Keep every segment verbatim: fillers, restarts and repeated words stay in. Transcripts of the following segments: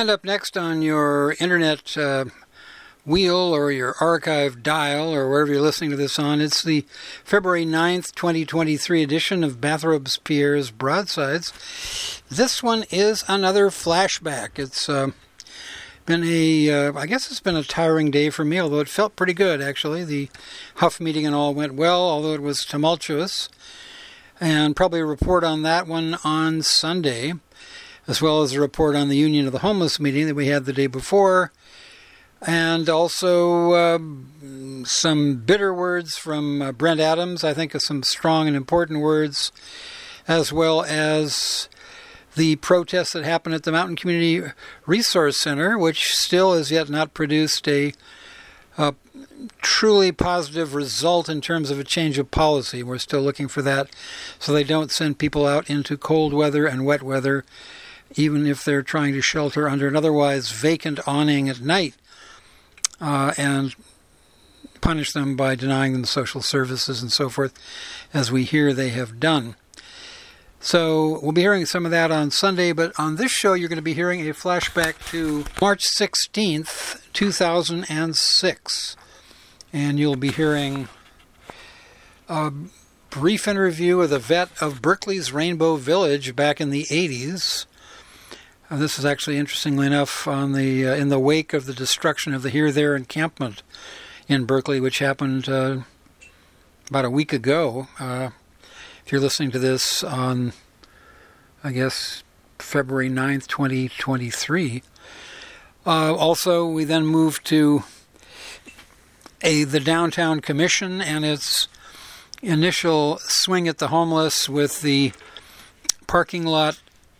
And up next on your internet uh, wheel or your archive dial or wherever you're listening to this on, it's the February ninth, twenty twenty-three edition of Bathrobes Pierre's Broadsides. This one is another flashback. It's uh, been a, uh, I guess it's been a tiring day for me, although it felt pretty good, actually. The Huff meeting and all went well, although it was tumultuous. And probably a report on that one on Sunday, as well as a report on the Union of the Homeless meeting that we had the day before. And also uh, some bitter words from uh, Brent Adams, I think, of some strong and important words, as well as the protests that happened at the Mountain Community Resource Center, which still has yet not produced a, a truly positive result in terms of a change of policy. We're still looking for that, so they don't send people out into cold weather and wet weather, even if they're trying to shelter under an otherwise vacant awning at night. Uh, and punish them by denying them social services and so forth, as we hear they have done. So we'll be hearing some of that on Sunday, but on this show you're going to be hearing a flashback to March sixteenth, two thousand six. And you'll be hearing a brief interview with a vet of Berkeley's Rainbow Village back in the eighties. Uh, this is actually, interestingly enough, on the uh, in the wake of the destruction of the Here There encampment in Berkeley, which happened uh, about a week ago. Uh, if you're listening to this on, I guess, February ninth, twenty twenty-three. Uh, also, we then moved to a the Downtown Commission and its initial swing at the homeless with the parking lot.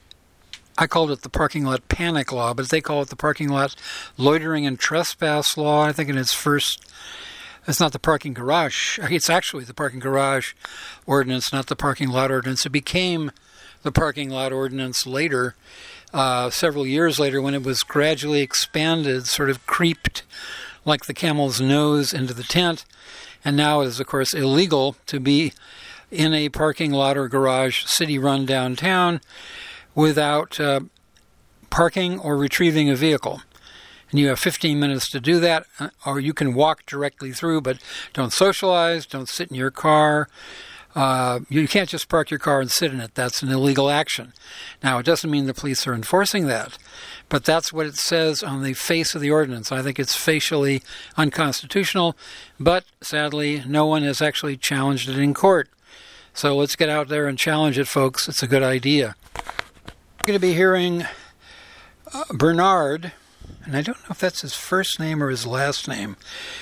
I called it the parking lot panic law, but they call it the parking lot loitering and trespass law. I think in its first, it's not the parking garage. It's actually the parking garage ordinance, not the parking lot ordinance. It became the parking lot ordinance later, uh, several years later, when it was gradually expanded, sort of creeped like the camel's nose into the tent. And now it is, of course, illegal to be in a parking lot or garage city-run downtown without uh, parking or retrieving a vehicle. And you have fifteen minutes to do that, or you can walk directly through, but don't socialize, don't sit in your car. Uh, you can't just park your car and sit in it. That's an illegal action. Now, it doesn't mean the police are enforcing that, but that's what it says on the face of the ordinance. I think it's facially unconstitutional, but sadly, no one has actually challenged it in court. So let's get out there and challenge it, folks. It's a good idea. We're going to be hearing uh, Bernard, and I don't know if that's his first name or his last name.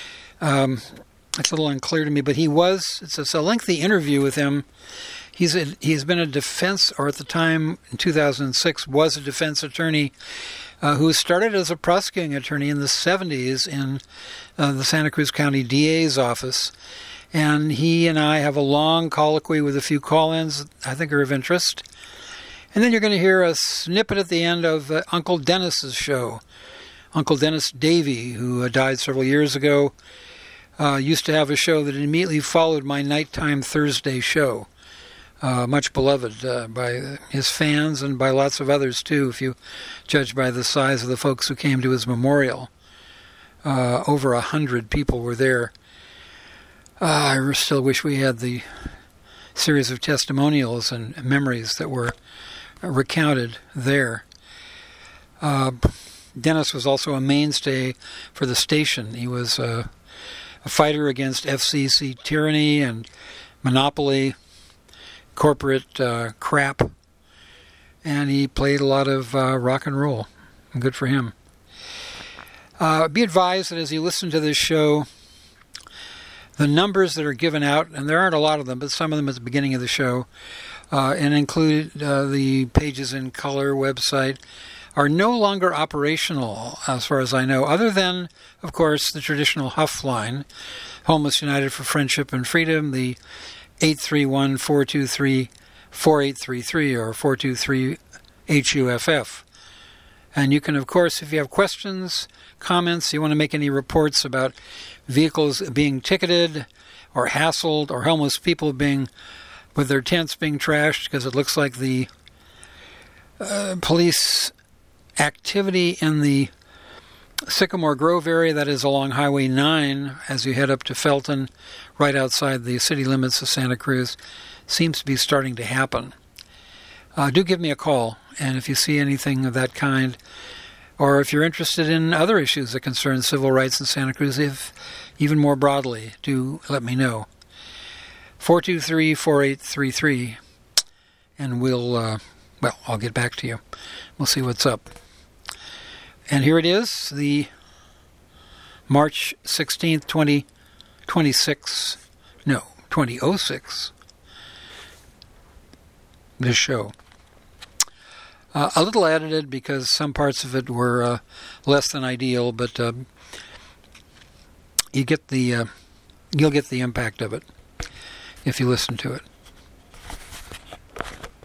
Um, it's a little unclear to me, but he was, it's a, it's a lengthy interview with him. He's a, he's been a defense, or at the time in two thousand six, was a defense attorney uh, who started as a prosecuting attorney in the seventies in uh, the Santa Cruz County D A's office. And he and I have a long colloquy with a few call-ins I think are of interest. And then you're going to hear a snippet at the end of uh, Uncle Dennis's show. Uncle Dennis Davey, who uh, died several years ago, uh, used to have a show that immediately followed my nighttime Thursday show. Uh, much beloved uh, by his fans and by lots of others, too, if you judge by the size of the folks who came to his memorial. Uh, over a hundred people were there. Uh, I still wish we had the series of testimonials and memories that were recounted there. Uh, Dennis was also a mainstay for the station. He was uh, a fighter against F C C tyranny and monopoly, corporate uh, crap, and he played a lot of uh, rock and roll. Good for him. Uh, be advised that as you listen to this show, the numbers that are given out, and there aren't a lot of them, but some of them at the beginning of the show, uh, and include uh, the Pages in Color website, are no longer operational, as far as I know, other than, of course, the traditional Huff line, Homeless United for Friendship and Freedom, the eight three one, four two three, four eight three three, or four two three H U F F. And you can, of course, if you have questions, comments, you want to make any reports about vehicles being ticketed or hassled or homeless people being with their tents being trashed because it looks like the uh, police activity in the Sycamore Grove area, that is along Highway nine, as you head up to Felton, right outside the city limits of Santa Cruz, seems to be starting to happen. Uh, do give me a call, and if you see anything of that kind, or if you're interested in other issues that concern civil rights in Santa Cruz, if even more broadly, do let me know. four two three, four eight three three, and we'll, uh, well, I'll get back to you. We'll see what's up. And here it is, the March sixteenth, twenty twenty-six, no, twenty oh six, this show. Uh, a little edited because some parts of it were uh, less than ideal, but uh, you get the uh, you'll get the impact of it if you listen to it.